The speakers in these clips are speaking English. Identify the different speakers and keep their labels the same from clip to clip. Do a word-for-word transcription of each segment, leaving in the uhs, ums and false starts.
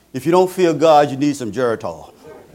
Speaker 1: If you don't feel God, you need some Geritol.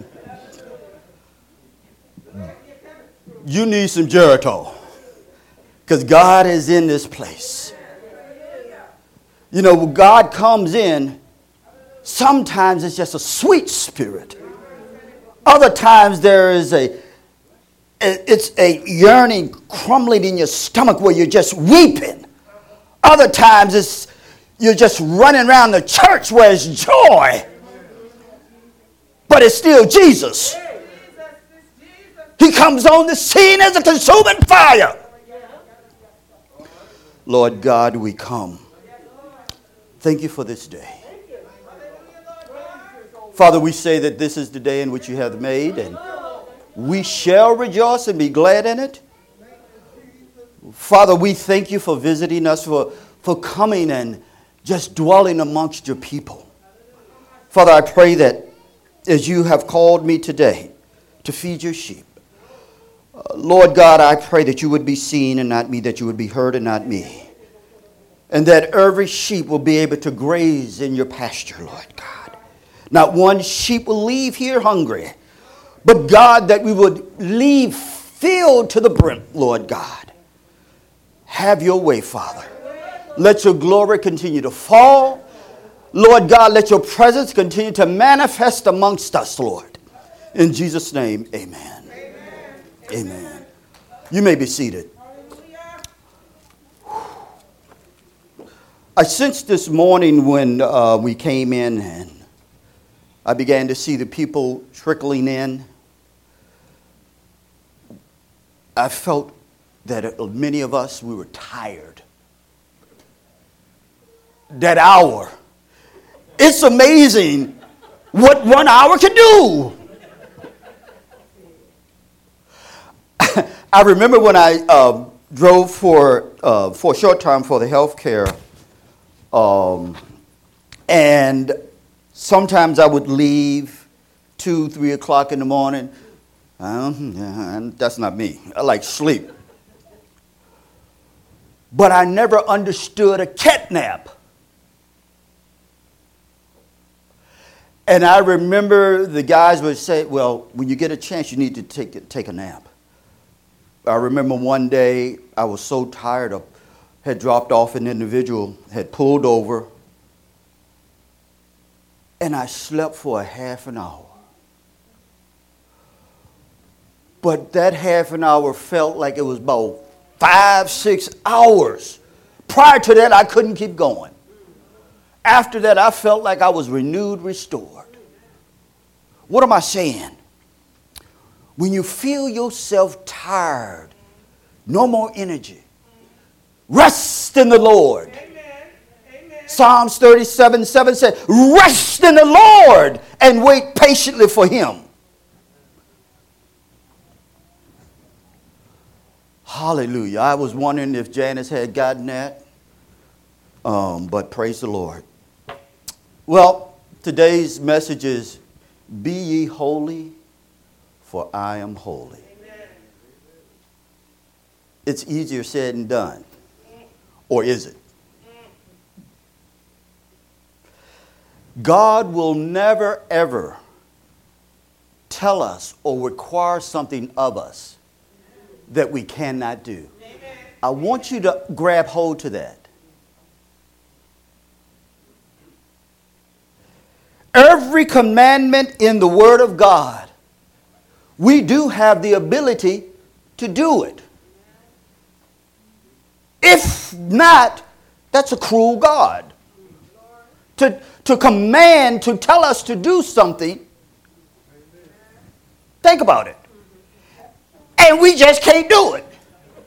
Speaker 1: You need some Geritol. Because God is in this place. You know, when God comes in, sometimes it's just a sweet spirit. Other times there is a, it's a yearning crumbling in your stomach where you're just weeping. Other times it's, you're just running around the church where it's joy. But it's still Jesus. He comes on the scene as a consuming fire. Lord God, we come. Thank you for this day. Father, we say that this is the day in which you have made, and we shall rejoice and be glad in it. Father, we thank you for visiting us, for, for coming and just dwelling amongst your people. Father, I pray that as you have called me today to feed your sheep, uh, Lord God, I pray that you would be seen and not me, that you would be heard and not me. And that every sheep will be able to graze in your pasture, Lord God. Not one sheep will leave here hungry, but God, that we would leave filled to the brim, Lord God. Have your way, Father. Let your glory continue to fall. Lord God, let your presence continue to manifest amongst us, Lord. In Jesus' name, amen. Amen. Amen. You may be seated. I sensed this morning when uh, we came in and I began to see the people trickling in. I felt that many of us, we were tired. That hour. It's amazing what one hour can do. I remember when I uh, drove for uh, for a short time for the health care, um, and sometimes I would leave two, three o'clock in the morning. Um, that's not me. I like sleep. But I never understood a cat nap. And I remember the guys would say, well, when you get a chance, you need to take, take a nap. I remember one day I was so tired, of, had dropped off an individual, had pulled over, and I slept for a half an hour. But that half an hour felt like it was about five, six hours. Prior to that, I couldn't keep going. After that, I felt like I was renewed, restored. What am I saying? When you feel yourself tired, no more energy, rest in the Lord. Amen. Amen. Psalms thirty-seven seven says, rest in the Lord and wait patiently for him. Hallelujah. I was wondering if Janice had gotten that, um, but praise the Lord. Well, today's message is, be ye holy, for I am holy. Amen. It's easier said than done. Or is it? God will never, ever tell us or require something of us that we cannot do. Amen. I want you to grab hold to that. Every commandment in the Word of God, we do have the ability to do it. If not, that's a cruel God. To, to command, to tell us to do something, think about it. And we just can't do it.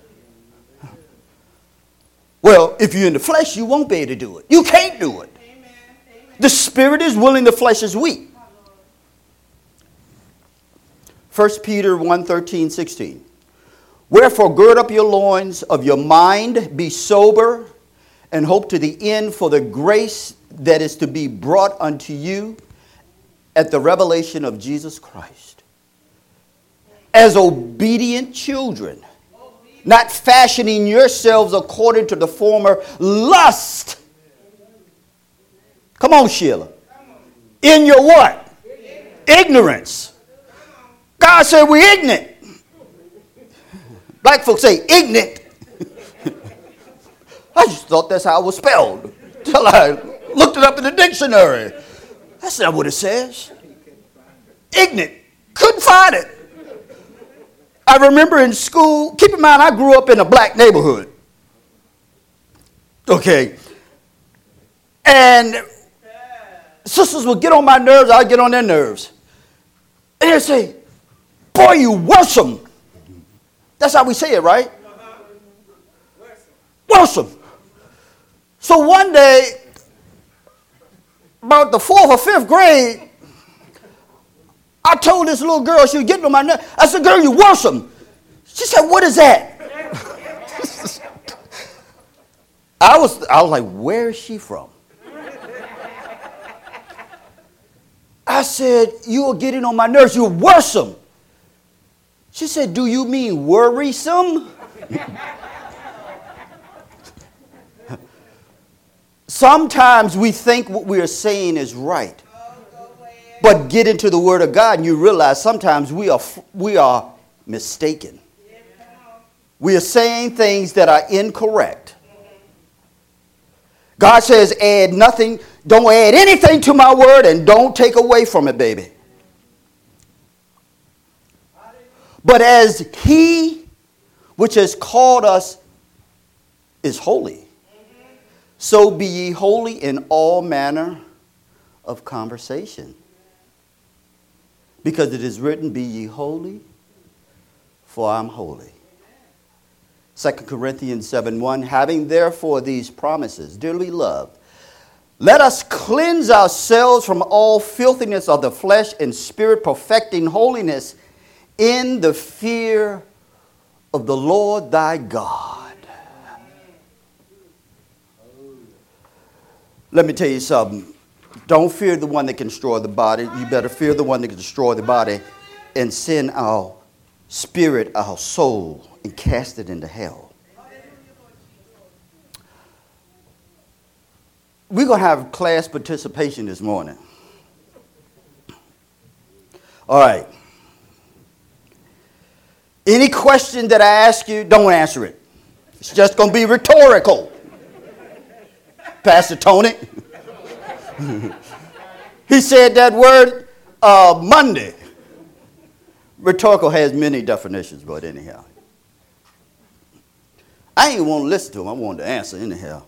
Speaker 1: Well, if you're in the flesh, you won't be able to do it. You can't do it. The spirit is willing, the flesh is weak. First Peter one thirteen, sixteen. Wherefore gird up your loins of your mind, be sober, and hope to the end for the grace that is to be brought unto you at the revelation of Jesus Christ. As obedient children, not fashioning yourselves according to the former lust. Come on, Sheila. In your what? Ignorance. God said we're ignorant. Black folks say ignorant. I just thought that's how it was spelled till I looked it up in the dictionary. That's not what it says. Ignorant. Couldn't find it. I remember in school, keep in mind I grew up in a black neighborhood. Okay. And sisters would get on my nerves, I'd get on their nerves. And they'd say, boy, you worse-em. That's how we say it, right? Worse-em. So one day, about the fourth or fifth grade, I told this little girl, she was getting on my nerves. I said, girl, you worse-em. She said, what is that? I was, I was like, where is she from? I said, you are getting on my nerves. You're worrisome. She said, do you mean worrisome? Sometimes we think what we are saying is right. But get into the Word of God and you realize sometimes we are, we are mistaken. We are saying things that are incorrect. God says, add nothing, don't add anything to my word and don't take away from it, baby. But as he which has called us is holy, so be ye holy in all manner of conversation. Because it is written, be ye holy, for I am holy. Second Corinthians seven one, having therefore these promises, dearly loved, let us cleanse ourselves from all filthiness of the flesh and spirit, perfecting holiness in the fear of the Lord thy God. Let me tell you something. Don't fear the one that can destroy the body. You better fear the one that can destroy the body and send our spirit, our soul, and cast it into hell. We're going to have class participation this morning. All right. Any question that I ask you, don't answer it. It's just going to be rhetorical. Pastor Tony. He said that word uh, Monday. Rhetorical has many definitions, but anyhow. I ain't want to listen to him. I wanted to answer anyhow.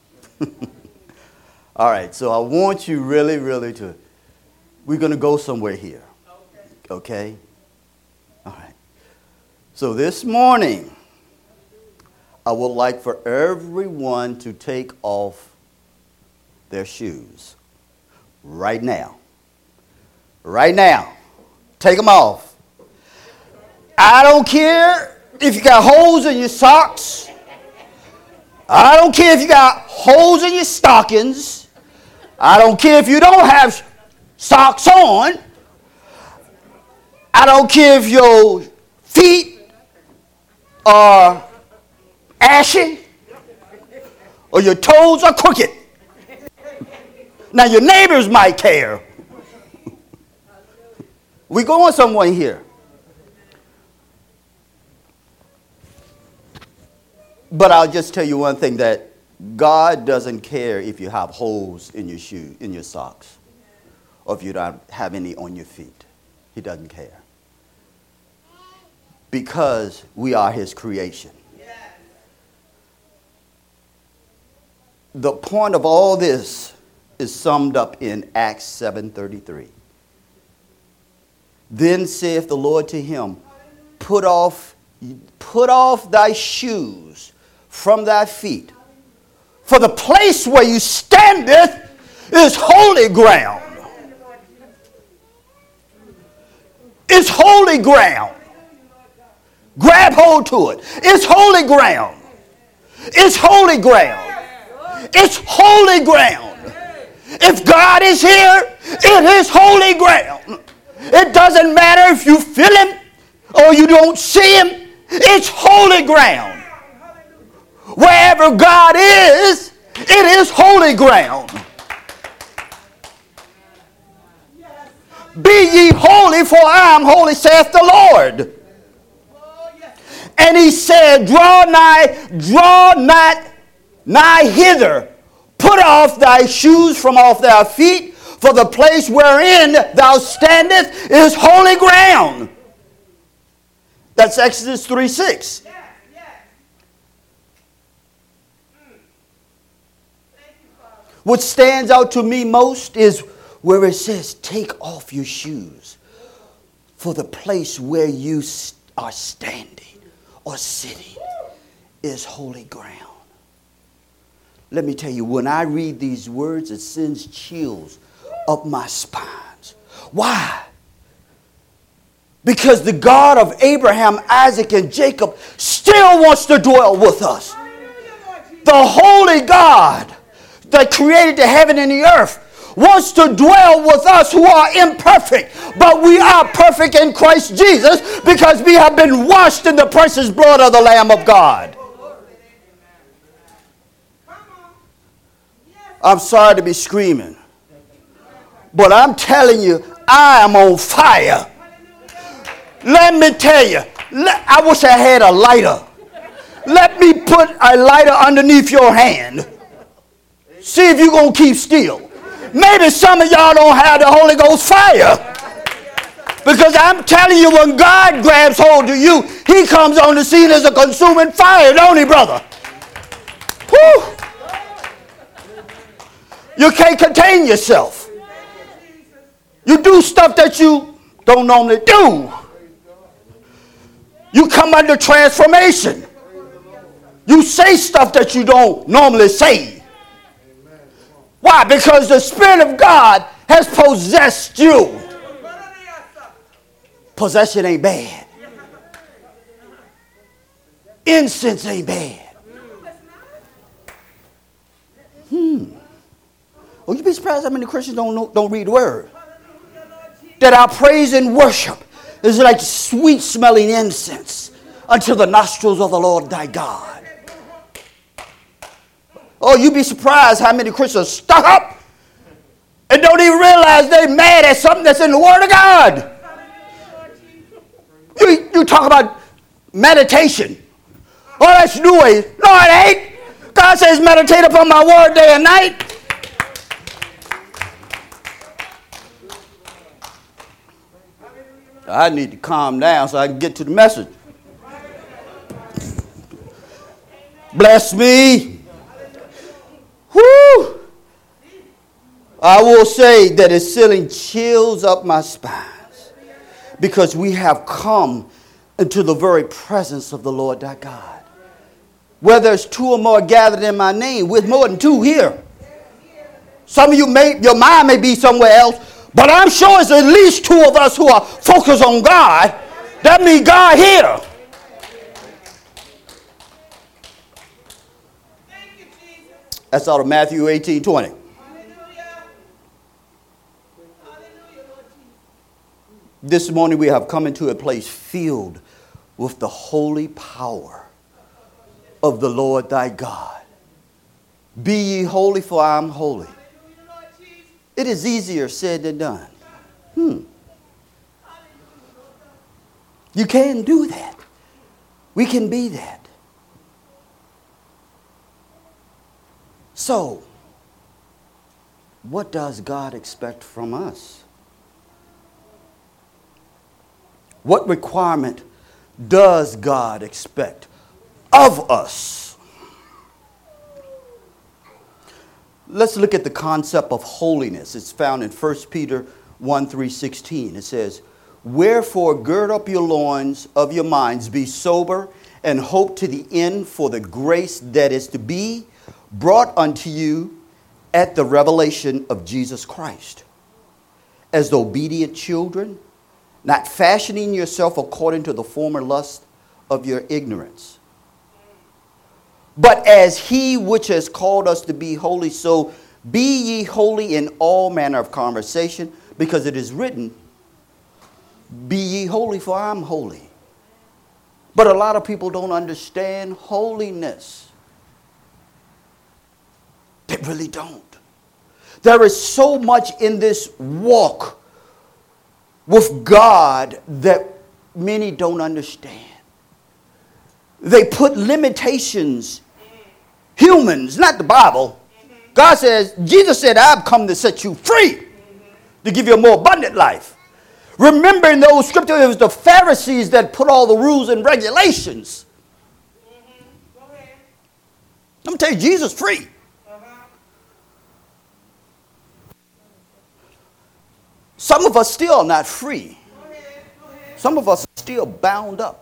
Speaker 1: All right, so I want you really, really to, we're going to go somewhere here. Okay? All right. So this morning, I would like for everyone to take off their shoes. Right now. Right now. Take them off. I don't care if you got holes in your socks. I don't care if you got holes in your stockings. I don't care if you don't have socks on. I don't care if your feet are ashy or your toes are crooked. Now your neighbors might care. We're going somewhere here. But I'll just tell you one thing, that God doesn't care if you have holes in your shoe, in your socks, or if you don't have any on your feet. He doesn't care. Because we are his creation. The point of all this is summed up in Acts seven thirty-three. Then saith the Lord to him, put off, put off thy shoes from thy feet. For the place where you standeth is holy ground. It's holy ground. Grab hold to it. It's holy ground. It's holy ground. It's holy ground. If God is here, it is holy ground. It doesn't matter if you feel him or you don't see him. It's holy ground. Wherever God is, it is holy ground. Be ye holy, for I am holy, saith the Lord. And he said, draw nigh, draw not nigh hither. Put off thy shoes from off thy feet, for the place wherein thou standest is holy ground. That's Exodus three six. What stands out to me most is where it says, take off your shoes, for the place where you are standing or sitting is holy ground. Let me tell you, when I read these words, it sends chills up my spines. Why? Because the God of Abraham, Isaac, and Jacob still wants to dwell with us. The holy God that created the heaven and the earth wants to dwell with us who are imperfect, but we are perfect in Christ Jesus because we have been washed in the precious blood of the Lamb of God. I'm sorry to be screaming, but I'm telling you, I am on fire. Let me tell you, let, I wish I had a lighter. Let me put a lighter underneath your hand. See if you're going to keep still. Maybe some of y'all don't have the Holy Ghost fire. Because I'm telling you, when God grabs hold of you, he comes on the scene as a consuming fire, don't he, brother? Whew. You can't contain yourself. You do stuff that you don't normally do. You come under transformation. You say stuff that you don't normally say. Why? Because the Spirit of God has possessed you. Possession ain't bad. Incense ain't bad. Hmm. Oh, you'd be surprised how many Christians don't know, don't read the word. That our praise and worship is like sweet smelling incense unto the nostrils of the Lord thy God. Oh, you'd be surprised how many Christians are stuck up and don't even realize they're mad at something that's in the Word of God. You, you talk about meditation. Oh, that's New Age. No, it ain't. God says meditate upon my word day and night. I need to calm down so I can get to the message. Bless me. Whoo! I will say that it's sending chills up my spines because we have come into the very presence of the Lord thy God. Where there's two or more gathered in my name, with more than two here. Some of you may, your mind may be somewhere else, but I'm sure it's at least two of us who are focused on God. That means God here. That's out of Matthew eighteen twenty. This morning we have come into a place filled with the holy power of the Lord thy God. Be ye holy, for I am holy. It is easier said than done. Hmm. You can do that. We can be that. So, what does God expect from us? What requirement does God expect of us? Let's look at the concept of holiness. It's found in First Peter one three sixteen. It says, wherefore gird up your loins of your minds, be sober, and hope to the end for the grace that is to be brought unto you at the revelation of Jesus Christ. As the obedient children, not fashioning yourself according to the former lust of your ignorance, but as he which has called us to be holy, so be ye holy in all manner of conversation, because it is written, be ye holy, for I am holy. But a lot of people don't understand holiness. They really don't. There is so much in this walk with God that many don't understand. They put limitations, humans, not the Bible. God says, Jesus said, I've come to set you free, to give you a more abundant life. Remember in those scriptures, it was the Pharisees that put all the rules and regulations. Let me tell you, Jesus is free. Some of us still are not free. Some of us are still bound up.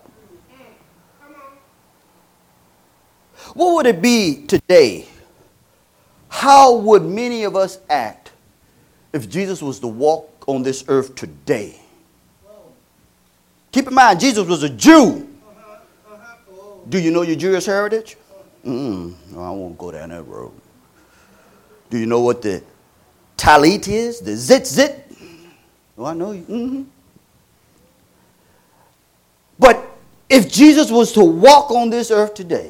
Speaker 1: What would it be today? How would many of us act if Jesus was to walk on this earth today? Keep in mind, Jesus was a Jew. Do you know your Jewish heritage? Mm, no, I won't go down that road. Do you know what the talit is? The zit zit? Oh, I know you. Mm-hmm. But if Jesus was to walk on this earth today,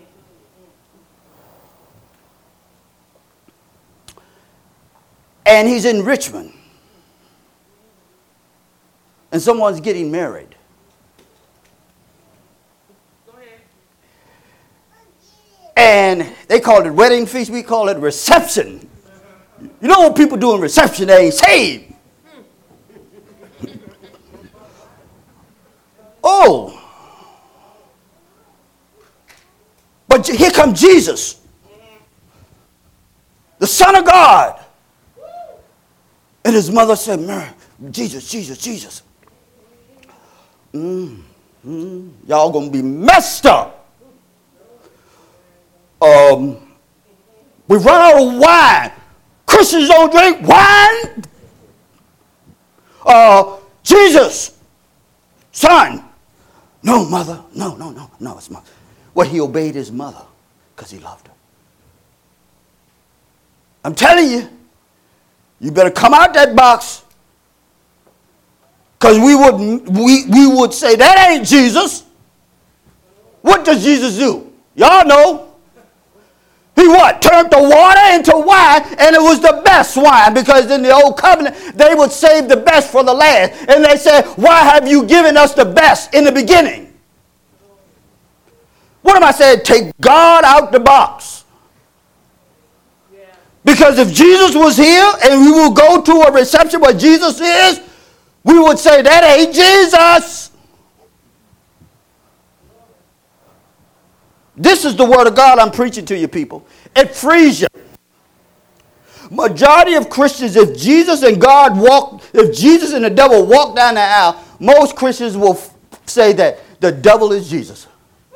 Speaker 1: and he's in Richmond, and someone's getting married,
Speaker 2: Go ahead.
Speaker 1: and they call it wedding feast, we call it reception. You know what people do in reception? They ain't saved. Oh. But here comes Jesus, the Son of God. And his mother said, Mary, Jesus, Jesus, Jesus. Mm, mm, y'all going to be messed up. Um, we run out of wine. Christians don't drink wine. Uh, Jesus, son. No, mother. No, no, no, no, it's mother. Well, he obeyed his mother because he loved her. I'm telling you, you better come out that box, because we would we, we would say that ain't Jesus. What does Jesus do? Y'all know. He what? Turned the water into wine, and it was the best wine, because in the old covenant they would save the best for the last. And they said, why have you given us the best in the beginning? What am I saying? Take God out the box. Because if Jesus was here and we will go to a reception where Jesus is, we would say, that ain't Jesus. This is the word of God I'm preaching to you people. It frees you. Majority of Christians, if Jesus and God walk, if Jesus and the devil walk down the aisle, most Christians will f- say that the devil is Jesus.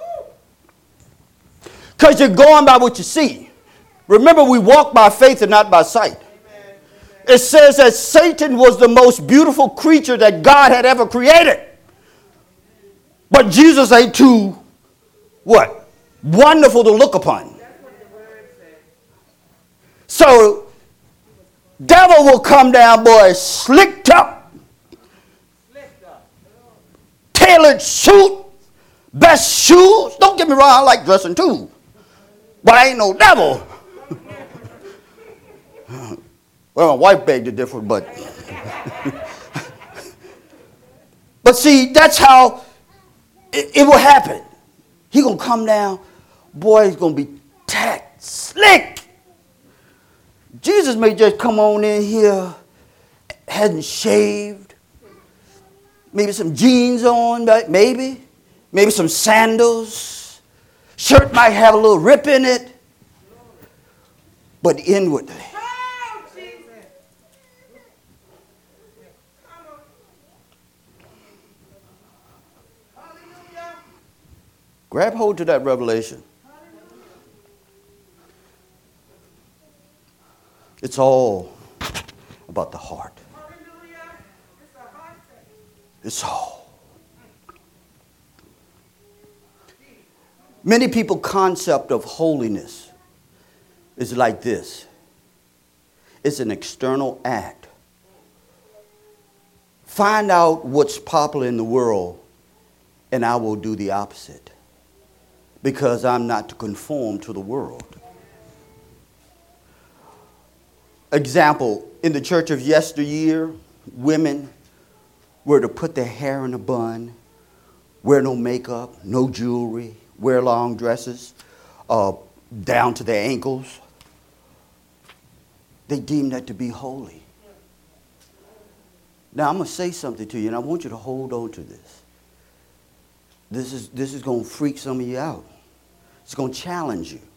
Speaker 1: Because you're going by what you see. Remember, we walk by faith and not by sight. Amen. It says that Satan was the most beautiful creature that God had ever created. But Jesus ain't too, what? Wonderful to look upon.
Speaker 2: That's what the word says.
Speaker 1: So, devil will come down, boy, slicked up.
Speaker 2: Slicked up.
Speaker 1: Tailored suit. Best shoes. Don't get me wrong, I like dressing too. But I ain't no devil. Well, my wife begged to differ, but but see, that's how it, it will happen. He gonna come down, boy, he's gonna be tacked, slick. Jesus may just come on in here, hadn't shaved, maybe some jeans on, maybe, maybe some sandals, shirt might have a little rip in it, but inwardly. Grab hold to that revelation. It's all about the heart. It's all. Many people's concept of holiness is like this. It's an external act. Find out what's popular in the world, and I will do the opposite. Because I'm not to conform to the world. Example, in the church of yesteryear, women were to put their hair in a bun, wear no makeup, no jewelry, wear long dresses uh, down to their ankles, they deemed that to be holy. Now, I'm going to say something to you, and I want you to hold on to this. This is, this is going to freak some of you out. It's going to challenge you.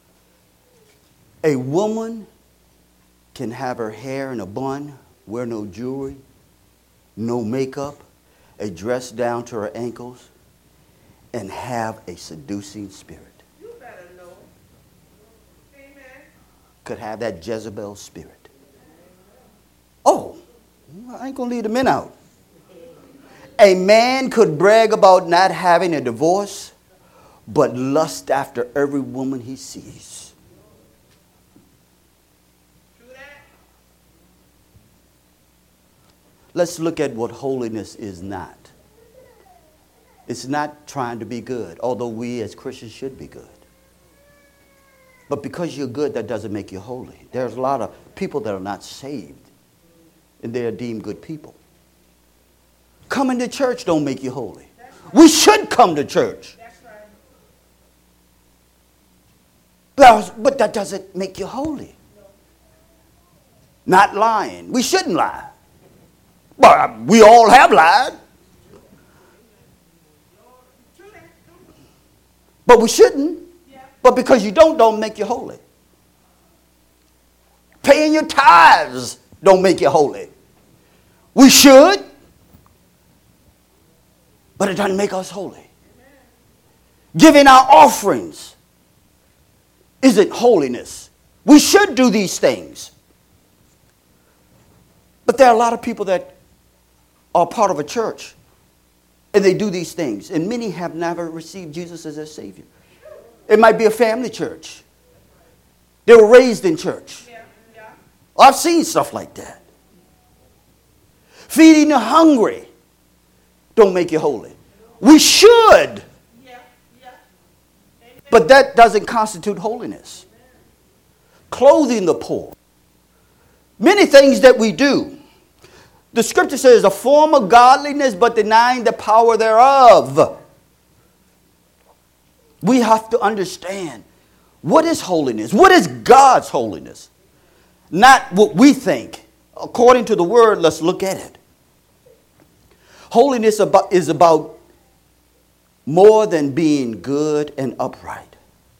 Speaker 1: A woman can have her hair in a bun, wear no jewelry, no makeup, a dress down to her ankles, and have a seducing spirit.
Speaker 2: You better know. Amen.
Speaker 1: Could have that Jezebel spirit. Oh, I ain't going to leave the men out. A man could brag about not having a divorce, but lust after every woman he sees.
Speaker 2: True that?
Speaker 1: Let's look at what holiness is not. It's not trying to be good, although we as Christians should be good. But because you're good, that doesn't make you holy. There's a lot of people that are not saved, and they are deemed good people. Coming to church don't make you holy.
Speaker 2: Right.
Speaker 1: We should come to church.
Speaker 2: That's right.
Speaker 1: But, but that doesn't make you holy.
Speaker 2: No.
Speaker 1: Not lying. We shouldn't lie. But we all have lied.
Speaker 2: True that.
Speaker 1: But we shouldn't.
Speaker 2: Yeah.
Speaker 1: But because you don't, don't make you holy. Paying your tithes don't make you holy. We should. But it doesn't make us holy. Amen. Giving our offerings isn't holiness. We should do these things. But there are a lot of people that are part of a church and they do these things. And many have never received Jesus as their Savior. It might be a family church. They were raised in church.
Speaker 2: Yeah. Yeah.
Speaker 1: I've seen stuff like that. Feeding the hungry don't make you holy. We should,
Speaker 2: Yeah. Yeah. Amen.
Speaker 1: but that doesn't constitute holiness. Clothing the poor. Many things that we do. The scripture says a form of godliness but denying the power thereof. We have to understand what is holiness? What is God's holiness? Not what we think. According to the word, let's look at it. Holiness about, is about more than being good and upright.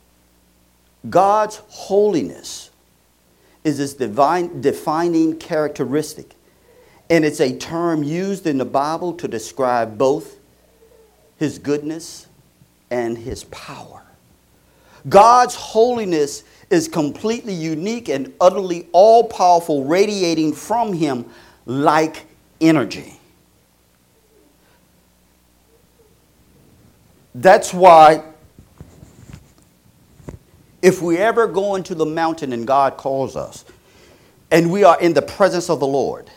Speaker 1: God's holiness is its divine defining characteristic, and it's a term used in the Bible to describe both his goodness and his power. God's holiness is completely unique and utterly all-powerful, radiating from him like energy. That's why if we ever go into the mountain and God calls us and we are in the presence of the Lord,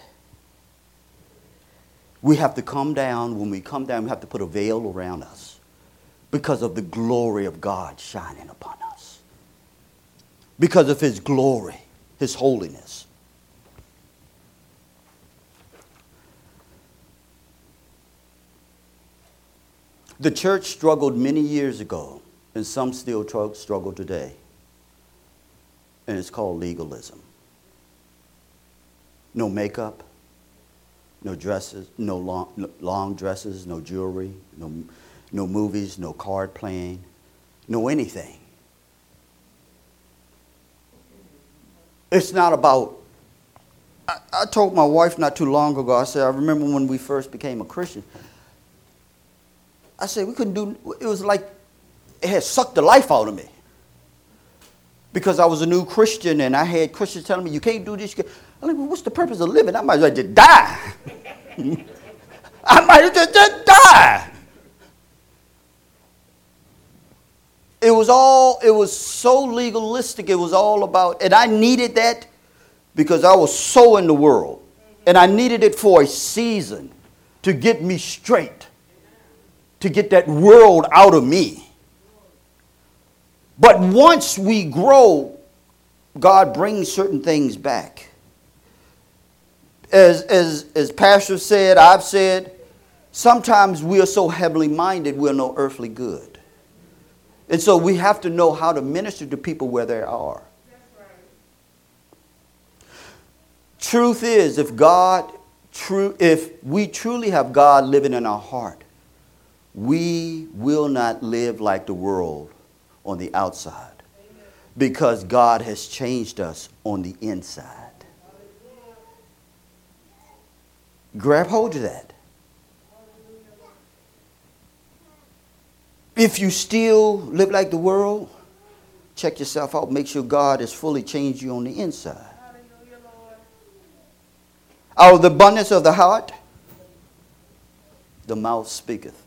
Speaker 1: we have to come down. When we come down, we have to put a veil around us because of the glory of God shining upon us. Because of his glory, his holiness. The church struggled many years ago, and some still tr- struggle today. And it's called legalism. No makeup, no dresses, no long, no long dresses, no jewelry, no, no movies, no card playing, no anything. It's not about, I, I told my wife not too long ago, I said, I remember when we first became a Christian, I said, we couldn't do, it was like it had sucked the life out of me. Because I was a new Christian and I had Christians telling me, you can't do this. I'm like, well, what's the purpose of living? I might as well just die. I might as well just die. It was all, it was so legalistic. It was all about, and I needed that because I was so in the world. And I needed it for a season to get me straight. To get that world out of me. But once we grow, God brings certain things back. As, as, as Pastor said, I've said, sometimes we are so heavenly minded, we're no earthly good. And so we have to know how to minister to people where they are. Truth is, if God, true, if we truly have God living in our heart, we will not live like the world on the outside, because God has changed us on the inside. Grab hold of that. If you still live like the world, check yourself out. Make sure God has fully changed you on the inside. Out of the abundance of the heart, the mouth speaketh.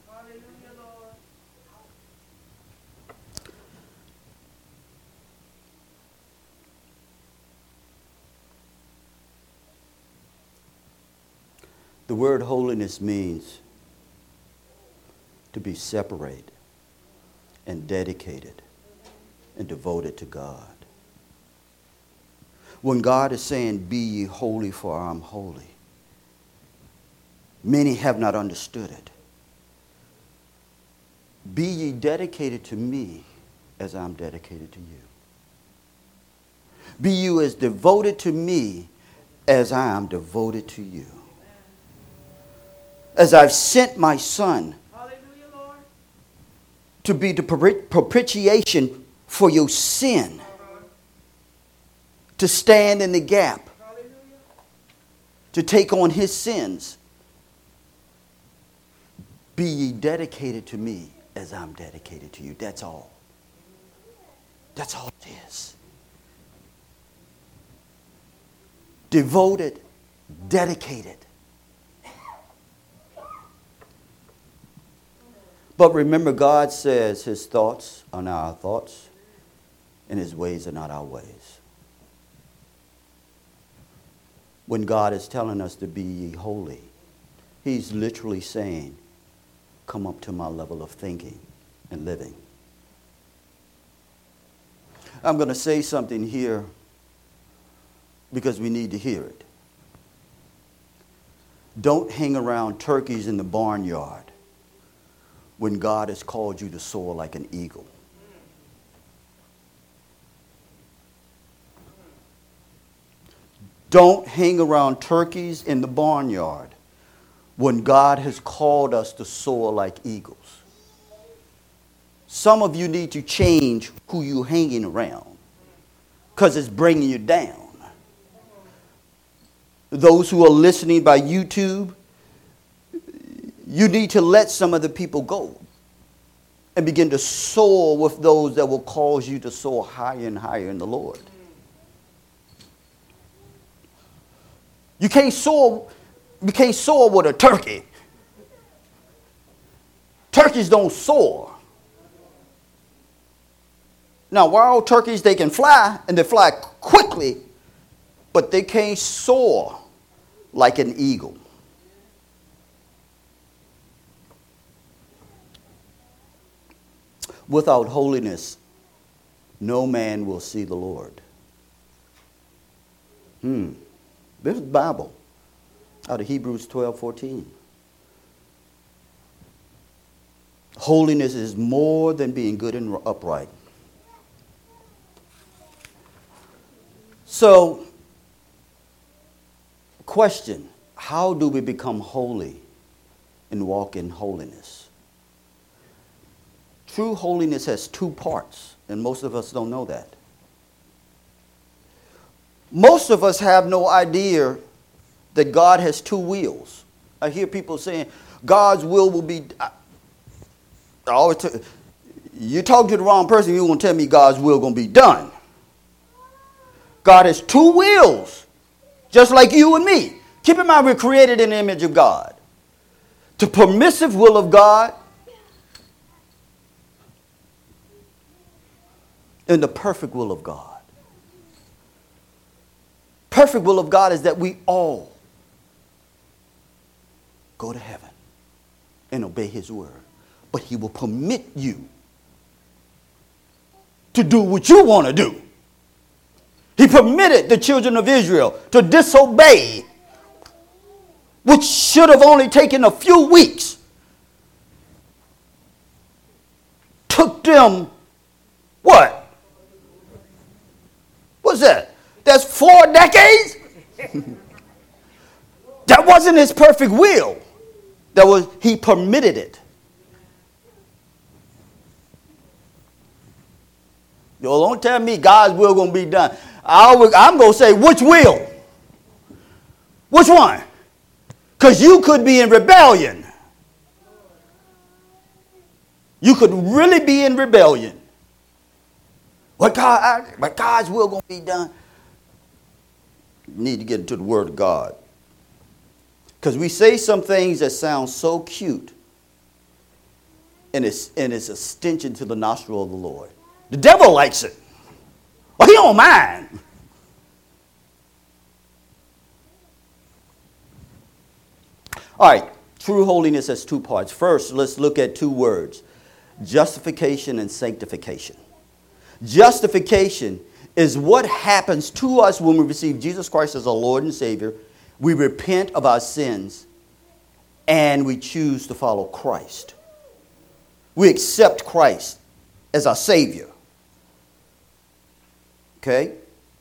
Speaker 1: The word holiness means to be separated and dedicated and devoted to God. When God is saying, be ye holy, for I am holy, many have not understood it. Be ye dedicated to me as I am dedicated to you. Be you as devoted to me as I am devoted to you. As I've sent my son to be the propitiation for your sin, to stand in the gap, to take on his sins. Be ye dedicated to me as I'm dedicated to you. That's all. That's all it is. Devoted, dedicated. But remember, God says his thoughts are not our thoughts, and his ways are not our ways. When God is telling us to be ye holy, he's literally saying, come up to my level of thinking and living. I'm going to say something here because we need to hear it. Don't hang around turkeys in the barnyard when God has called you to soar like an eagle. Don't hang around turkeys in the barnyard when God has called us to soar like eagles. Some of you need to change who you're hanging around because it's bringing you down. Those who are listening by YouTube, you need to let some of the people go and begin to soar with those that will cause you to soar higher and higher in the Lord. You can't soar, you can't soar with a turkey. Turkeys don't soar. Now, wild turkeys, they can fly, and they fly quickly, but they can't soar like an eagle. Without holiness, no man will see the Lord. Hmm. This is the Bible, out of Hebrews twelve fourteen. Holiness is more than being good and upright. So, question, how do we become holy and walk in holiness? True holiness has two parts, and most of us don't know that. Most of us have no idea that God has two wills. I hear people saying, God's will will be... I always t- you talk to the wrong person, you're going to tell me God's will going to be done. God has two wills, just like you and me. Keep in mind, we're created in the image of God. The permissive will of God and the perfect will of God. Perfect will of God is that we all go to heaven and obey his word. But he will permit you to do what you want to do. He permitted the children of Israel to disobey which should have only taken a few weeks, took them, what? What's that? That's four decades? That wasn't his perfect will. That was, he permitted it. Yo, don't tell me God's will going to be done. I will, I'm going to say, which will? Which one? Because you could be in rebellion. You could really be in rebellion. What God, I, but God's will going to be done. You need to get into the Word of God. Because we say some things that sound so cute, and it's, and it's a stench into the nostril of the Lord. The devil likes it. Well, he don't mind. All right, true holiness has two parts. First, let's look at two words, justification and sanctification. Justification is what happens to us when we receive Jesus Christ as our Lord and Savior. We repent of our sins and we choose to follow Christ. We accept Christ as our Savior. Okay?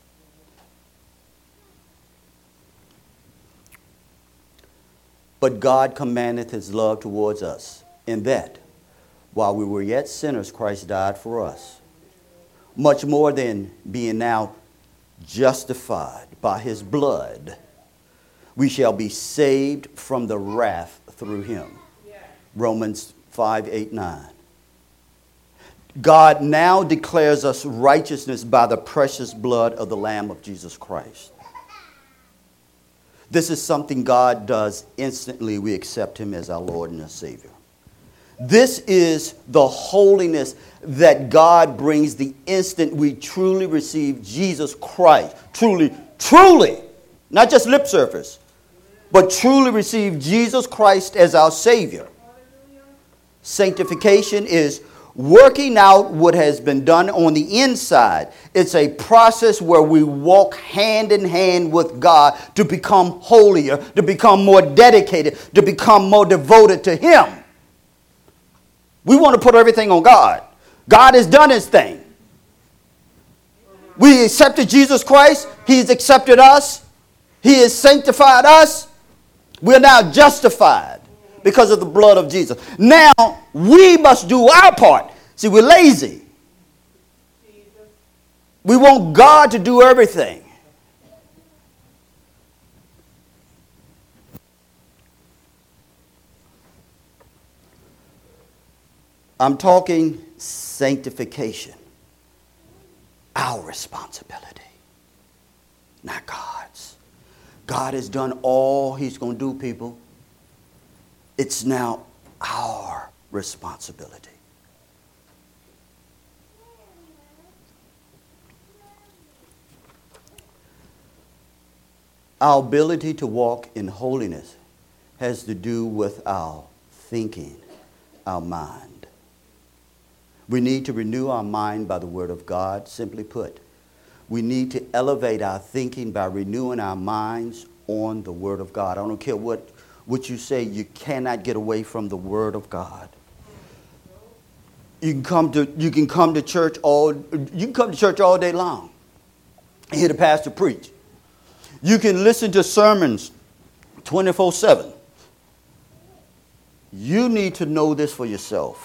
Speaker 1: But God commandeth his love towards us, in that, while we were yet sinners, Christ died for us. Much more than being now justified by his blood, we shall be saved from the wrath through him. Yeah. Romans five, eight, nine. God now declares us righteousness by the precious blood of the Lamb of Jesus Christ. This is something God does instantly. We accept him as our Lord and our Savior. This is the holiness that God brings the instant we truly receive Jesus Christ. Truly, truly, not just lip service, but truly receive Jesus Christ as our Savior. Sanctification is working out what has been done on the inside. It's a process where we walk hand in hand with God to become holier, to become more dedicated, to become more devoted to him. We want to put everything on God. God has done his thing. We accepted Jesus Christ. He's accepted us. He has sanctified us. We're now justified because of the blood of Jesus. Now, we must do our part. See, we're lazy. We want God to do everything. I'm talking sanctification. Our responsibility, not God's. God has done all he's going to do, people. It's now our responsibility. Our ability to walk in holiness has to do with our thinking, our mind. We need to renew our mind by the Word of God, simply put. We need to elevate our thinking by renewing our minds on the Word of God. I don't care what, what you say, you cannot get away from the Word of God. You can come to you can come to church all you can come to church all day long and hear the pastor preach. You can listen to sermons twenty-four seven. You need to know this for yourself.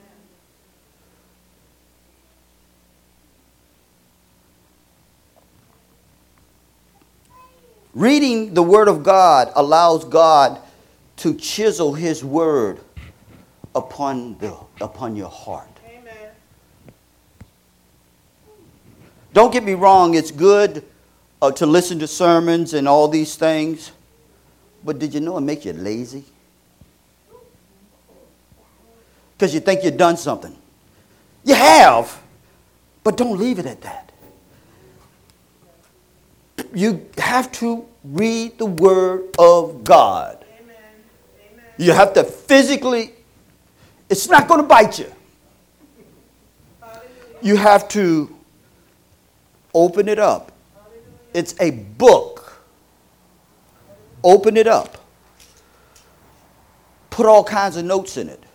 Speaker 1: Reading the Word of God allows God to chisel his word upon the upon your heart.
Speaker 2: Amen.
Speaker 1: Don't get me wrong, it's good uh, to listen to sermons and all these things, but did you know it makes you lazy? Because you think you've done something. You have, but don't leave it at that. You have to read the Word of God.
Speaker 2: Amen. Amen.
Speaker 1: You have to physically, it's not going to bite you.
Speaker 2: Hallelujah.
Speaker 1: You have to open it up.
Speaker 2: Hallelujah.
Speaker 1: It's a book. Open it up. put all kinds of notes in it.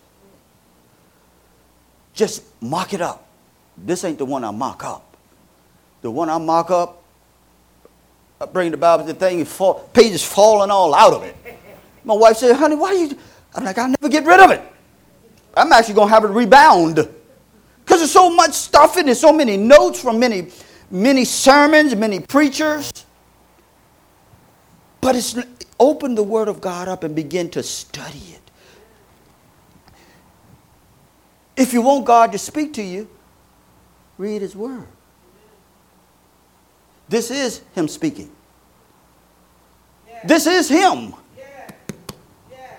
Speaker 1: Just mock it up. This ain't the one I mock up. The one I mock up, I bring the Bible, the thing, fall, pages falling all out of it. My wife said, honey, why you? I'm like, I'll never get rid of it. I'm actually going to have it rebound. Because there's so much stuff in it, so many notes from many, many sermons, many preachers. But it's open the Word of God up and begin to study it. If you want God to speak to you, read His Word. This is Him speaking. Yeah. This is Him. Yeah. Yeah.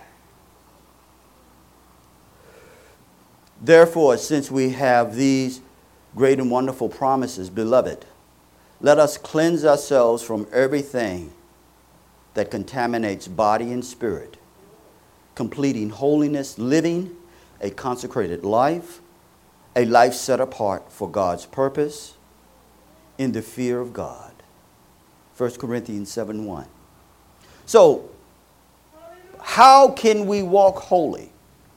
Speaker 1: Therefore, since we have these great and wonderful promises, beloved, let us cleanse ourselves from everything that contaminates body and spirit, completing holiness, living a consecrated life, a life set apart for God's purpose, in the fear of God. First Corinthians seven one. So, how can we walk holy?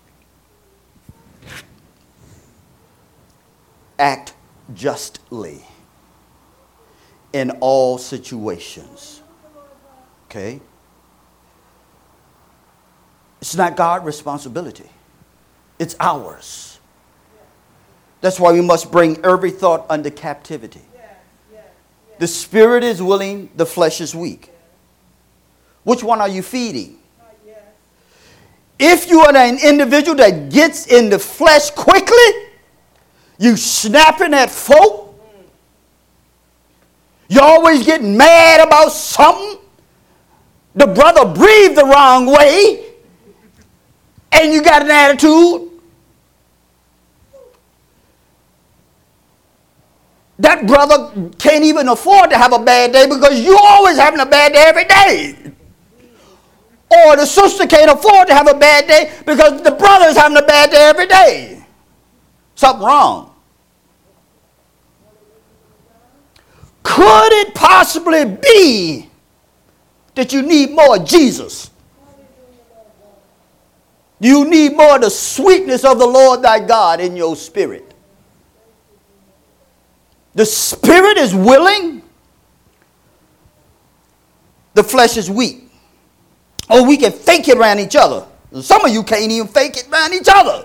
Speaker 1: Act justly in all situations. Okay? It's not God's responsibility. It's ours. That's why we must bring every thought under captivity. The spirit is willing, the flesh is weak. Which one are you feeding? If you are an individual that gets in the flesh quickly, you snapping at folk, you're always getting mad about something, the brother breathed the wrong way, and you got an attitude, that brother can't even afford to have a bad day because you're always having a bad day every day. Or the sister can't afford to have a bad day because the brother is having a bad day every day. Something wrong. Could it possibly be that you need more of Jesus? You need more of the sweetness of the Lord thy God in your spirit. The spirit is willing. The flesh is weak. Oh, we can fake it around each other. Some of you can't even fake it around each other.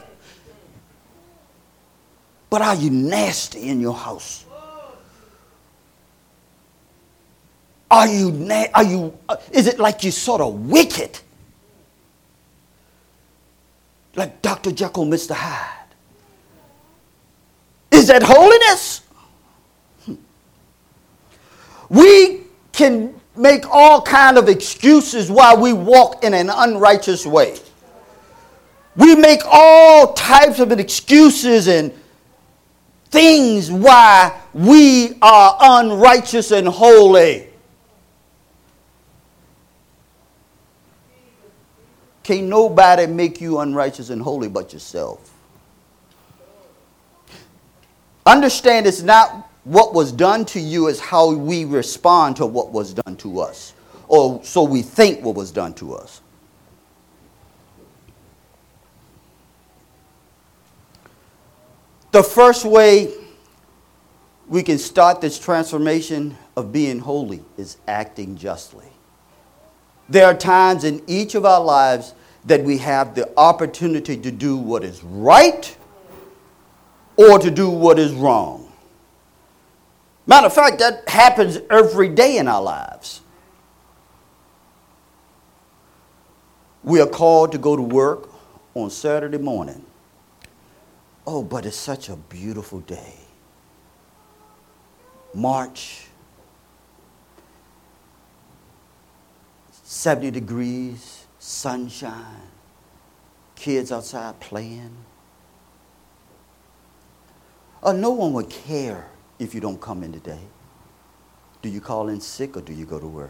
Speaker 1: But are you nasty in your house? Are you, na- are you, uh, is it like you're sort of wicked? Like Doctor Jekyll, Mister Hyde? Is that holiness? We can make all kind of excuses why we walk in an unrighteous way. We make all types of excuses and things why we are unrighteous and holy. Can't nobody make you unrighteous and holy but yourself. Understand, it's not what was done to you, is how we respond to what was done to us. Or so we think what was done to us. The first way we can start this transformation of being holy is acting justly. There are times in each of our lives that we have the opportunity to do what is right or to do what is wrong. Matter of fact, that happens every day in our lives. We are called to go to work on Saturday morning. Oh, but it's such a beautiful day. March, seventy degrees, sunshine, kids outside playing. Oh, no one would care if you don't come in today. Do you call in sick or do you go to work?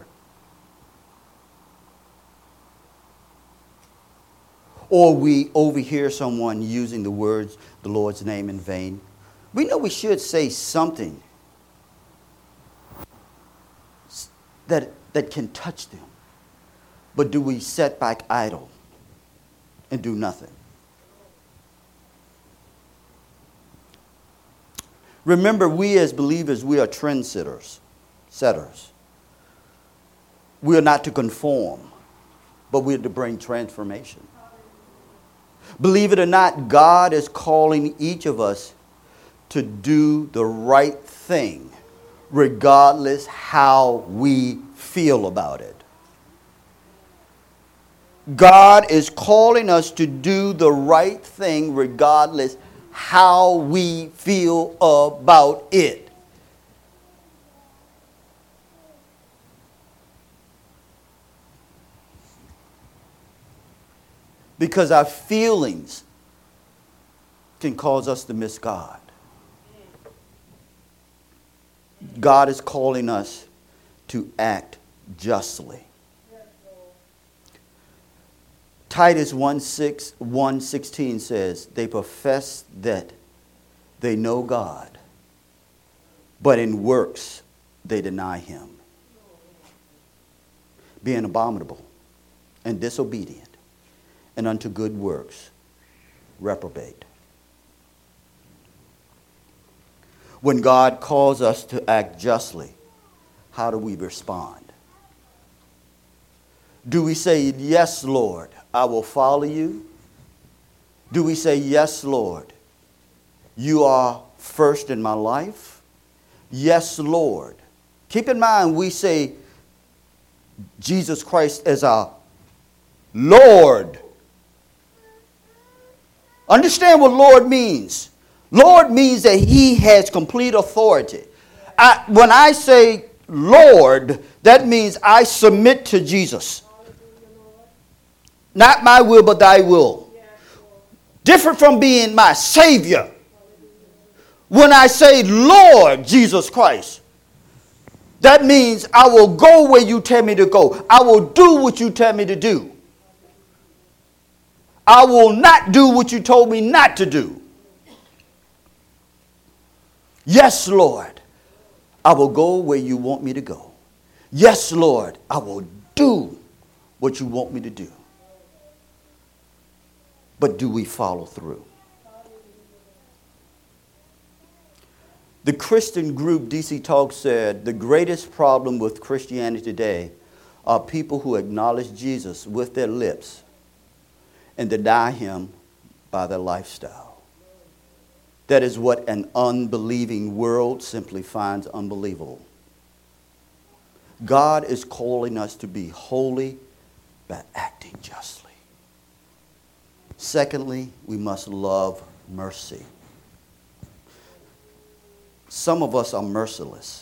Speaker 1: Or we overhear someone using the words, the Lord's name in vain. We know we should say something that, that can touch them. But do we sit back idle? and do nothing. Remember, we as believers, we are trendsetters, setters. We are not to conform, but we are to bring transformation. Believe it or not, God is calling each of us to do the right thing, regardless how we feel about it. God is calling us to do the right thing, regardless how we feel about it. Because our feelings can cause us to miss God. God is calling us to act justly. Titus one sixteen says, they profess that they know God, but in works they deny him, being abominable and disobedient, and unto good works reprobate. When God calls us to act justly, how do we respond? Do we say, yes, Lord, I will follow you? Do we say, yes, Lord, you are first in my life? Yes, Lord. Keep in mind, we say Jesus Christ as our Lord. Understand what Lord means. Lord means that he has complete authority. I, when I say Lord, that means I submit to Jesus. Not my will, but thy will. Different from being my Savior. When I say Lord Jesus Christ, that means I will go where you tell me to go. I will do what you tell me to do. I will not do what you told me not to do. Yes, Lord, I will go where you want me to go. Yes, Lord, I will do what you want me to do. But do we follow through? The Christian group D C Talk said the greatest problem with Christianity today are people who acknowledge Jesus with their lips and deny him by their lifestyle. That is what an unbelieving world simply finds unbelievable. God is calling us to be holy by acting justly. Secondly, we must love mercy. Some of us are merciless.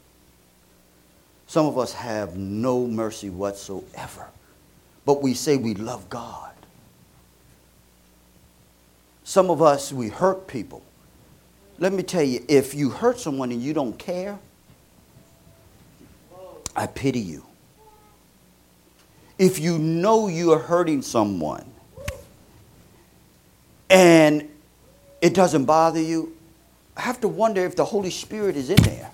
Speaker 1: Some of us have no mercy whatsoever. But we say we love God. Some of us, we hurt people. Let me tell you, if you hurt someone and you don't care, I pity you. If you know you are hurting someone and it doesn't bother you, I have to wonder if the Holy Spirit is in there.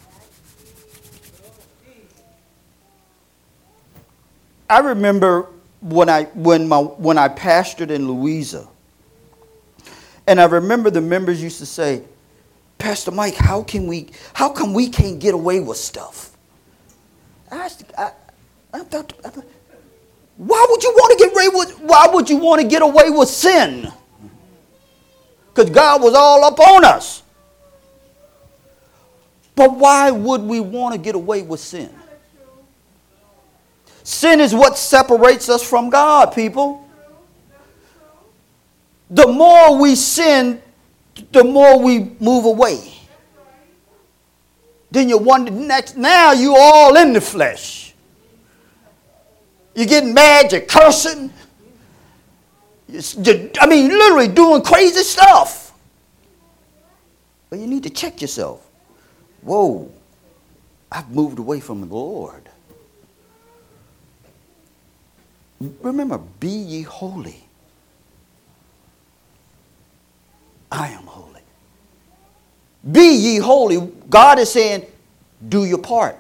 Speaker 1: I remember when I when my when I pastored in Louisa, and I remember the members used to say, Pastor Mike, how can we how come we can't get away with stuff? I asked, I, I thought, I thought, why would you want to get away with why would you want to get away with sin? Because God was all up on us. But why would we want to get away with sin? Sin is what separates us from God, people. The more we sin, the more we move away. Then you wonder next, now you're all in the flesh. You're getting mad, you're cursing. You're, I mean, literally doing crazy stuff. But you need to check yourself. Whoa, I've moved away from the Lord. Remember, be ye holy. I am holy. Be ye holy. God is saying, do your part.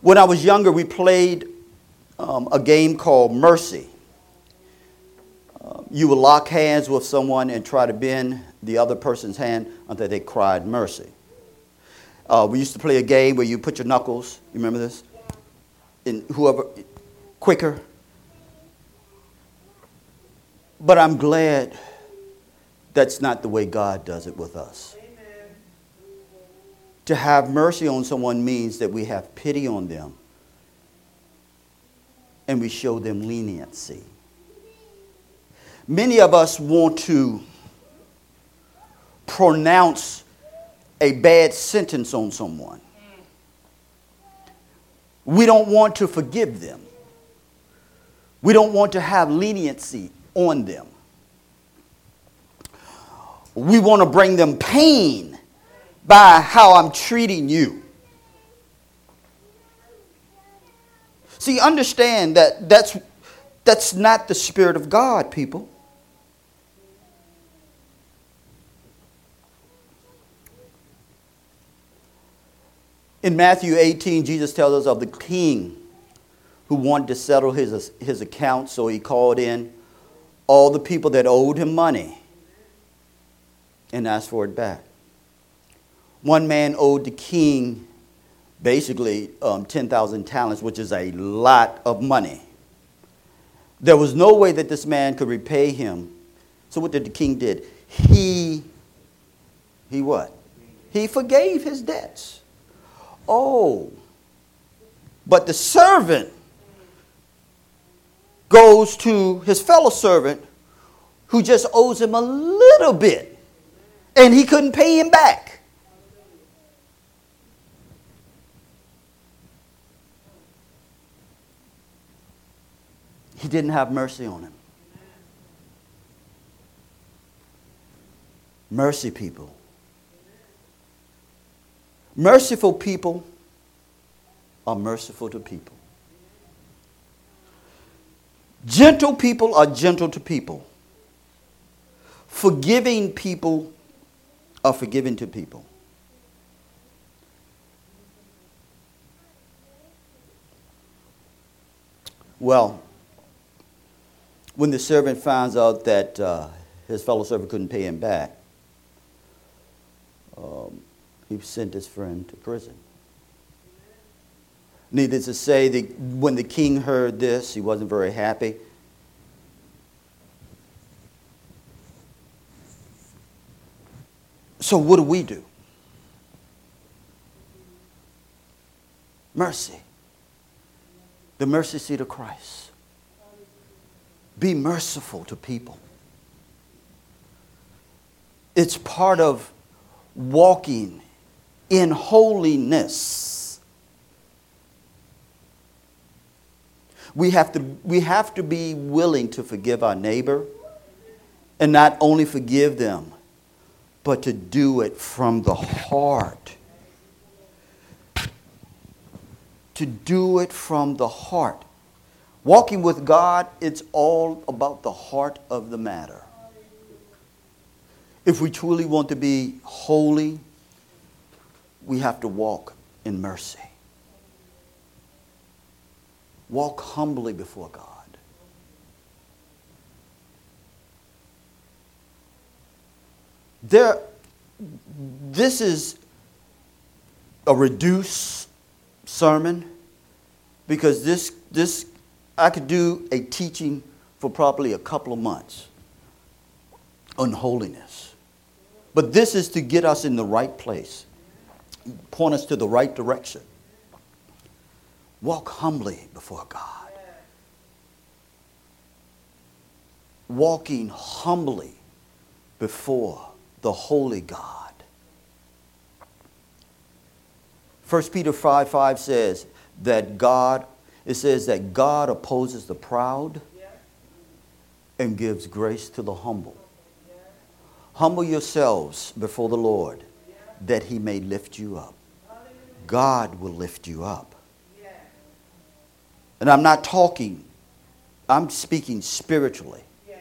Speaker 1: When I was younger, we played um, a game called Mercy. Uh, you would lock hands with someone and try to bend the other person's hand until they cried mercy. Uh, we used to play a game where you put your knuckles, you remember this? And whoever, quicker. But I'm glad that's not the way God does it with us.
Speaker 2: Amen.
Speaker 1: To have mercy on someone means that we have pity on them and we show them leniency. Many of us want to pronounce a bad sentence on someone. We don't want to forgive them. We don't want to have leniency on them. We want to bring them pain by how I'm treating you. See, understand that that's, that's not the Spirit of God, people. In Matthew eighteen, Jesus tells us of the king who wanted to settle his, his account, so he called in all the people that owed him money and asked for it back. One man owed the king basically um, ten thousand talents, which is a lot of money. There was no way that this man could repay him. So what did the king did? He, he what? He forgave his debts. Oh, but the servant goes to his fellow servant who just owes him a little bit, and he couldn't pay him back. He didn't have mercy on him. Mercy, people. Merciful people are merciful to people. Gentle people are gentle to people. Forgiving people are forgiving to people. Well, when the servant finds out that uh, his fellow servant couldn't pay him back, um, he sent his friend to prison. Needless to say, the, when the king heard this, he wasn't very happy. So what do we do? Mercy. The mercy seat of Christ. Be merciful to people. It's part of walking in holiness. We have to, we have to be willing to forgive our neighbor, and not only forgive them, but to do it from the heart. To do it from the heart. Walking with God, it's all about the heart of the matter. If we truly want to be holy, we have to walk in mercy. Walk humbly before God. There, this is a reduced sermon because this, this, I could do a teaching for probably a couple of months on holiness. But this is to get us in the right place, point us to the right direction. Walk humbly before God. Walking humbly before the holy God. First Peter five five says that God, it says that God opposes the proud and gives grace to the humble. Humble yourselves before the Lord that he may lift you up. God will lift you up. And I'm not talking, I'm speaking spiritually.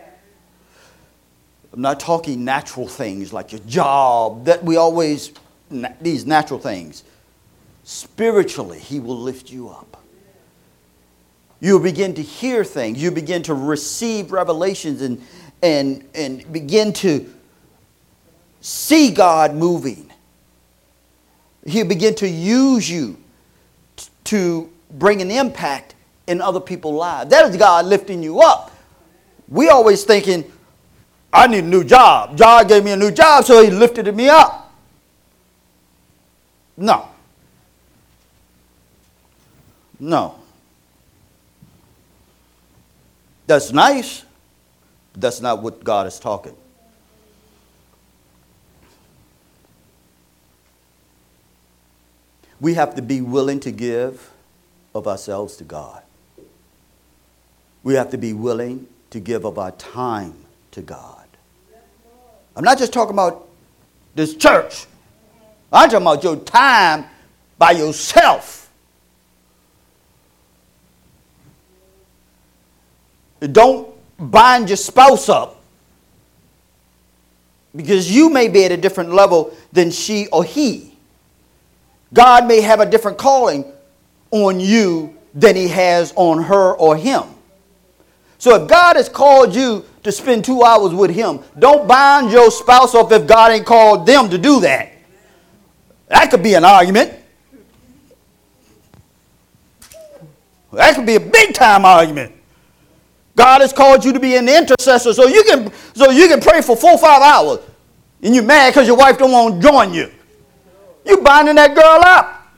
Speaker 1: I'm not talking natural things like your job, that we always, these natural things. spiritually, he will lift you up. You'll begin to hear things. You begin to receive revelations and, and, and begin to see God moving. He'll begin to use you t- to bring an impact in other people's lives. That is God lifting you up. We always thinking, I need a new job. God gave me a new job, so he lifted me up. No. No. That's nice, but that's not what God is talking. We have to be willing to give of ourselves to God. We have to be willing to give of our time to God. I'm not just talking about this church. I'm talking about your time by yourself. Don't bind your spouse up because you may be at a different level than she or he. God may have a different calling on you than he has on her or him. So if God has called you to spend two hours with him, don't bind your spouse up if God ain't called them to do that. That could be an argument. That could be a big time argument. God has called you to be an intercessor so you can so you can pray for four or five hours. And you're mad because your wife don't want to join you. You binding that girl up.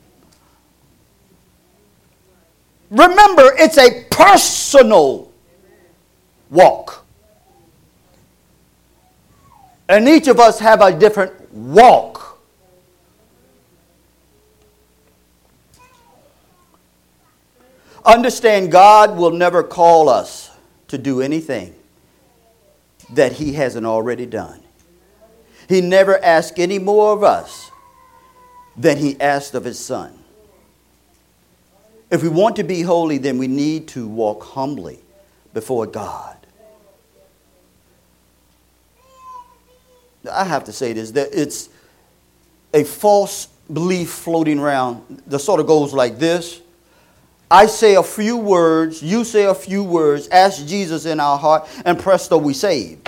Speaker 1: Remember, it's a personal walk. And each of us have a different walk. Understand, God will never call us to do anything that he hasn't already done. He never asked any more of us than he asked of his son. If we want to be holy, then we need to walk humbly before God. I have to say this, that it's a false belief floating around that sort of goes like this. I say a few words, you say a few words, ask Jesus in our heart, and presto, we saved.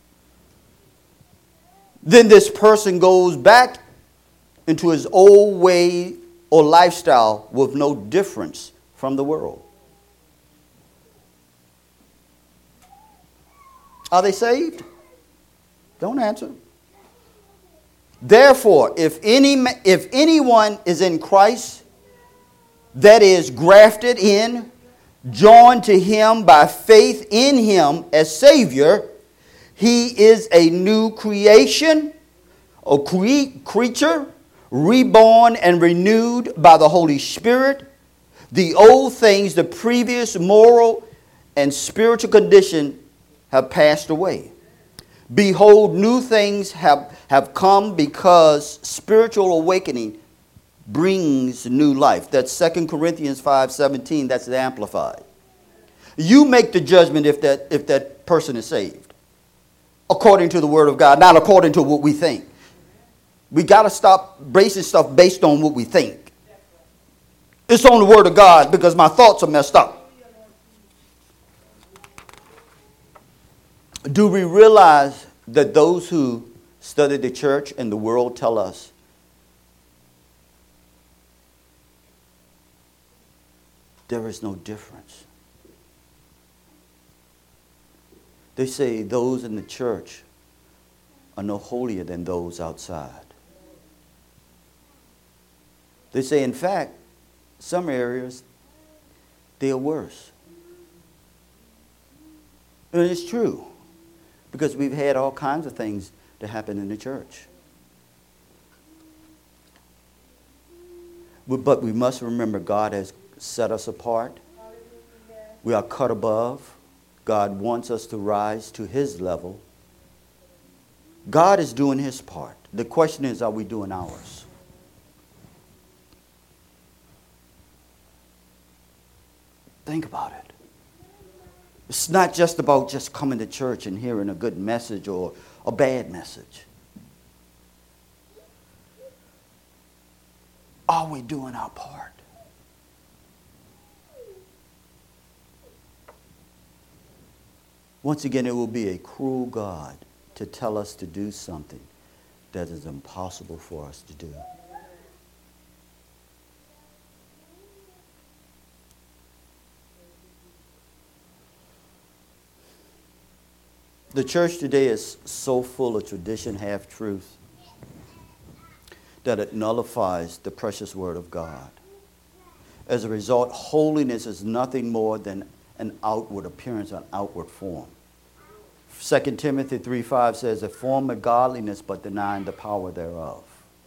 Speaker 1: Then this person goes back into his old way or lifestyle with no difference from the world. Are they saved? Don't answer. Therefore, if any if anyone is in Christ, that is grafted in, joined to him by faith in him as Savior, he is a new creation, a cre- creature, reborn and renewed by the Holy Spirit. The old things, the previous moral and spiritual condition have passed away. Behold, new things have, have come because spiritual awakening brings new life. That's Second Corinthians five seventeen. That's the Amplified. You make the judgment if that, if that person is saved. According to the Word of God, not according to what we think. We got to stop basing stuff based on what we think. It's on the Word of God because my thoughts are messed up. Do we realize that those who study the church and the world tell us there is no difference? They say those in the church are no holier than those outside. They say, in fact, some areas, they are worse. And it's true, because we've had all kinds of things to happen in the church. But we must remember God has set us apart. We are cut above. God wants us to rise to his level. God is doing his part. The question is, are we doing ours? Think about it. It's not just about just coming to church and hearing a good message or a bad message. Are we doing our part? Once again, it will be a cruel God to tell us to do something that is impossible for us to do. The church today is so full of tradition, half-truth, that it nullifies the precious word of God. As a result, holiness is nothing more than an outward appearance, an outward form. Second Timothy three five says, a form of godliness, but denying the power thereof.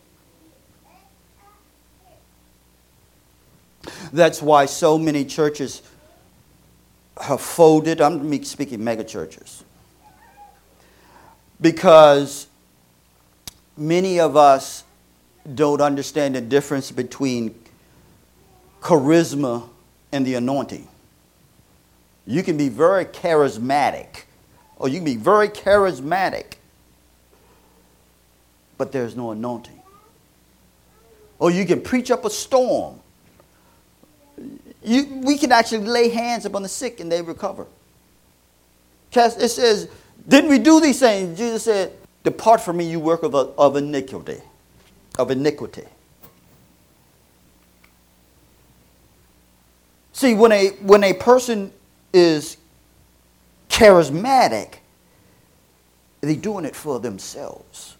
Speaker 1: That's why so many churches have folded. I'm speaking mega churches. Because many of us don't understand the difference between charisma and the anointing. You can be very charismatic, or you can be very charismatic, but there's no anointing. Or you can preach up a storm. You, we can actually lay hands upon the sick and they recover. It says, didn't we do these things? Jesus said, depart from me, you work of, of iniquity. Of iniquity. See, when a, when a person is charismatic, they're doing it for themselves.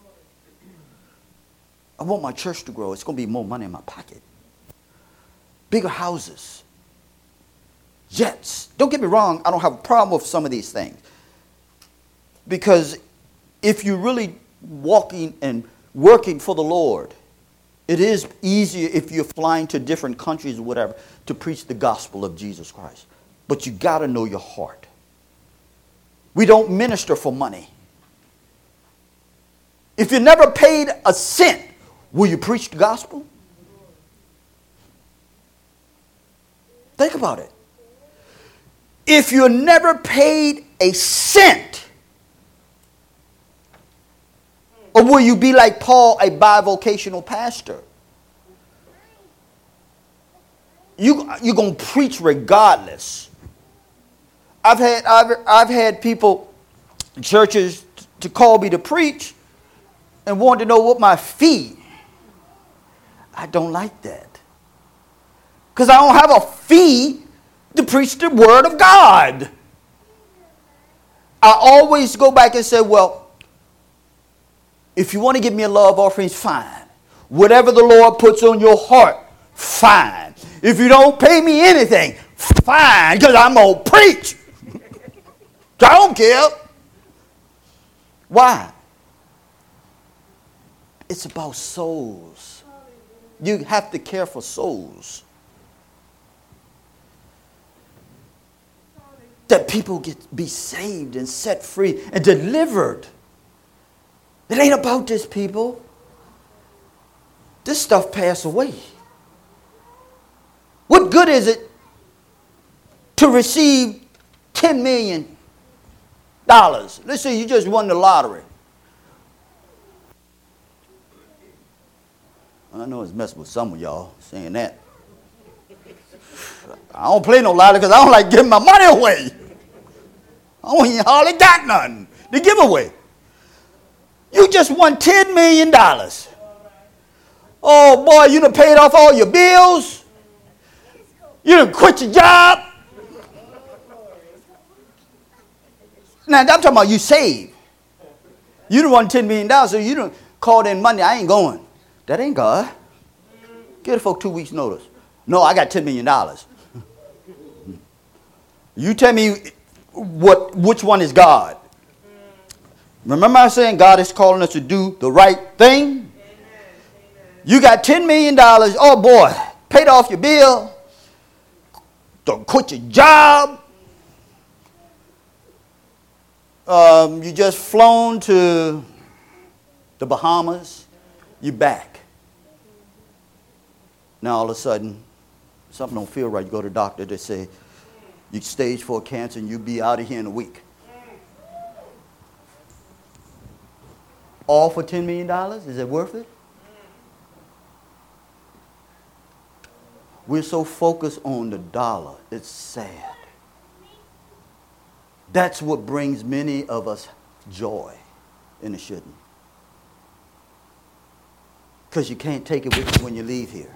Speaker 1: I want my church to grow. It's going to be more money in my pocket. Bigger houses. Jets. Don't get me wrong, I don't have a problem with some of these things. Because if you're really walking and working for the Lord, it is easier if you're flying to different countries or whatever to preach the gospel of Jesus Christ. But you got to know your heart. We don't minister for money. If you never paid a cent, will you preach the gospel? Think about it. If you never paid a cent, or will you be like Paul, a bivocational pastor? You, you're going to preach regardless. I've had, I've, I've had people, churches, to call me to preach and want to know what my fee. I don't like that. Because I don't have a fee to preach the word of God. I always go back and say, well, if you want to give me a love offering, fine. Whatever the Lord puts on your heart, fine. If you don't pay me anything, fine, because I'm going to preach. I don't care. Why? It's about souls. You have to care for souls. That people get be saved and set free and delivered. It ain't about this, people. This stuff pass away. What good is it to receive ten million dollars? Let's say you just won the lottery. I know it's messing with some of y'all saying that. I don't play no lottery because I don't like giving my money away. I don't even hardly got nothing to give away. You just won ten million dollars. Oh, boy, you done paid off all your bills. You done quit your job. Now, I'm talking about you saved. You done won ten million dollars, so you done called in Monday. I ain't going. That ain't God. Give the folk two weeks' notice. No, I got ten million dollars. You tell me what which one is God. Remember I was saying God is calling us to do the right thing? Amen. You got ten million dollars. Oh, boy, paid off your bill. Don't quit your job. Um, you just flown to the Bahamas. You back. Now all of a sudden, something don't feel right. You go to the doctor. They say, you stage four cancer and you'll be out of here in a week. All for ten million dollars? Is it worth it? We're so focused on the dollar. It's sad. That's what brings many of us joy, and it shouldn't. Because you can't take it with you when you leave here.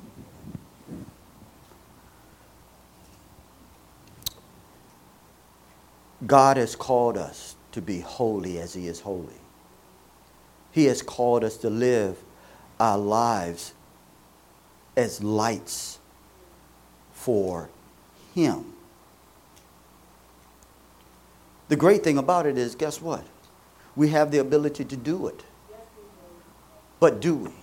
Speaker 1: God has called us to be holy as He is holy. He has called us to live our lives as lights for Him. The great thing about it is, guess what? We have the ability to do it. But do we?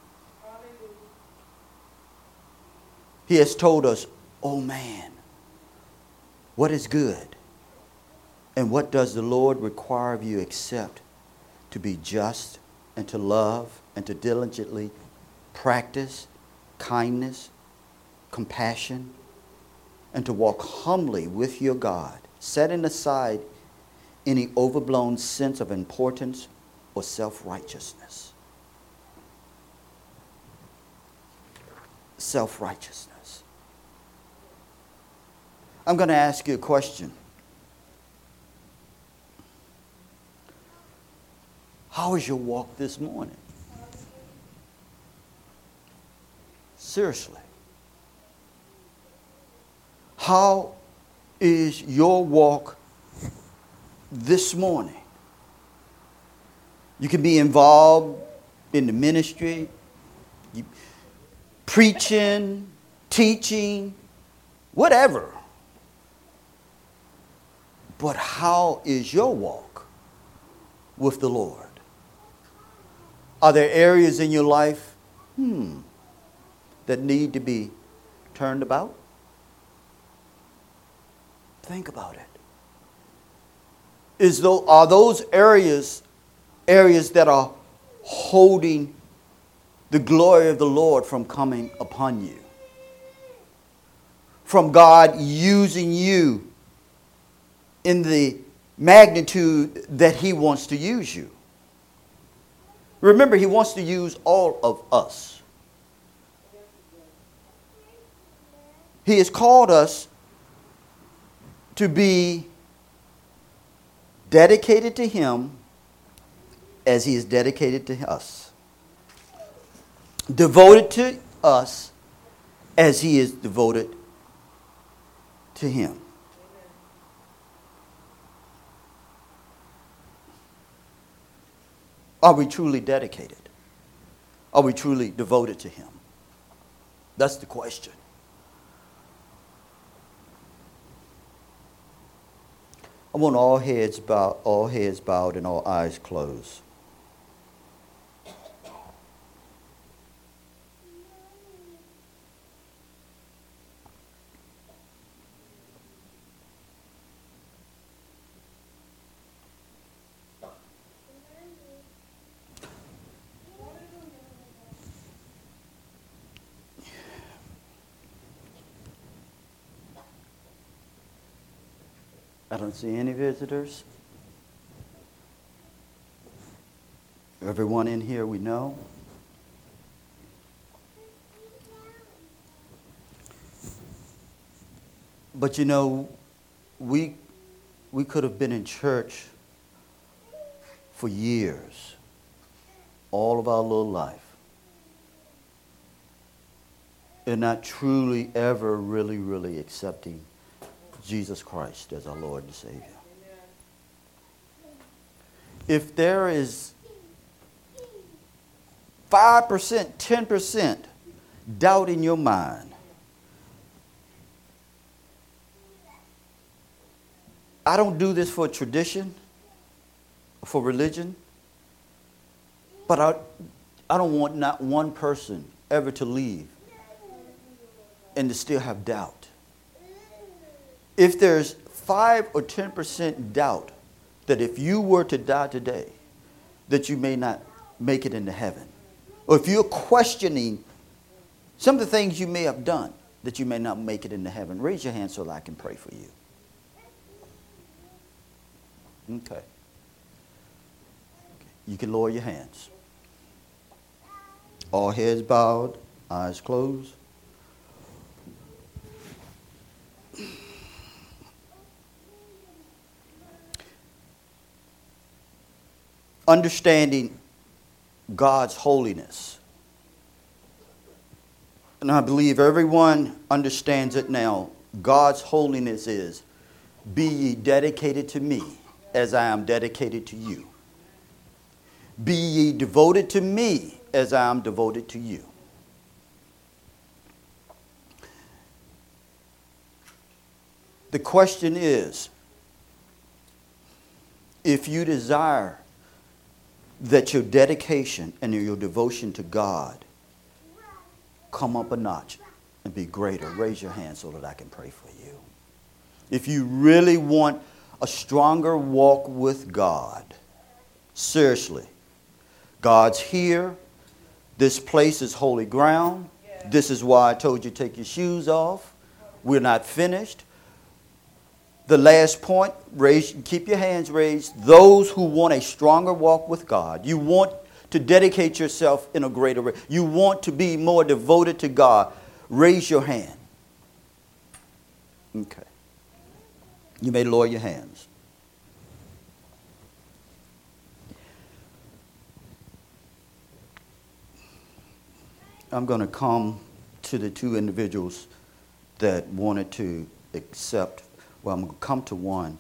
Speaker 1: He has told us, oh man, what is good? And what does the Lord require of you except to be just and to love and to diligently practice kindness, compassion, and to walk humbly with your God, setting aside any overblown sense of importance or self-righteousness. Self-righteousness. I'm going to ask you a question. How is your walk this morning? Seriously. How is your walk this morning? You can be involved in the ministry, you, preaching, teaching, whatever. But how is your walk with the Lord? Are there areas in your life, hmm, that need to be turned about? Think about it. Is though, are those areas areas that are holding the glory of the Lord from coming upon you? From God using you in the magnitude that He wants to use you? Remember, He wants to use all of us. He has called us to be dedicated to Him as He is dedicated to us. Devoted to us as He is devoted to Him. Are we truly dedicated? Are we truly devoted to Him? That's the question. I want all heads bowed, all heads bowed and all eyes closed. I don't see any visitors. Everyone in here we know. But you know, we we could have been in church for years, all of our little life, and not truly ever really, really accepting Jesus Christ as our Lord and Savior. If there is five percent, ten percent doubt in your mind, I don't do this for tradition, for religion, but I, I don't want not one person ever to leave and to still have doubt. If there's five or ten percent doubt that if you were to die today, that you may not make it into heaven, or if you're questioning some of the things you may have done that you may not make it into heaven, raise your hand so that I can pray for you. Okay. You can lower your hands. All heads bowed, eyes closed. understanding God's holiness. And I believe everyone understands it now. God's holiness is, be ye dedicated to me as I am dedicated to you. Be ye devoted to me as I am devoted to you. The question is, if you desire that your dedication and your devotion to God come up a notch and be greater, raise your hand so that I can pray for you. If you really want a stronger walk with God, seriously, God's here. This place is holy ground. This is why I told you take your shoes off. We're not finished. The last point, raise, keep your hands raised. Those who want a stronger walk with God, you want to dedicate yourself in a greater way, you want to be more devoted to God, raise your hand. Okay. You may lower your hands. I'm going to come to the two individuals that wanted to accept. Well, I'm going to come to one.